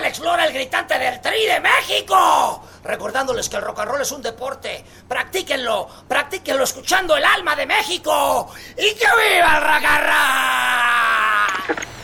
Alex Lora, el gritante del Tri de México. Recordándoles que el rock and roll es un deporte. Practíquenlo escuchando el alma de México. ¡Y que viva el rock and roll!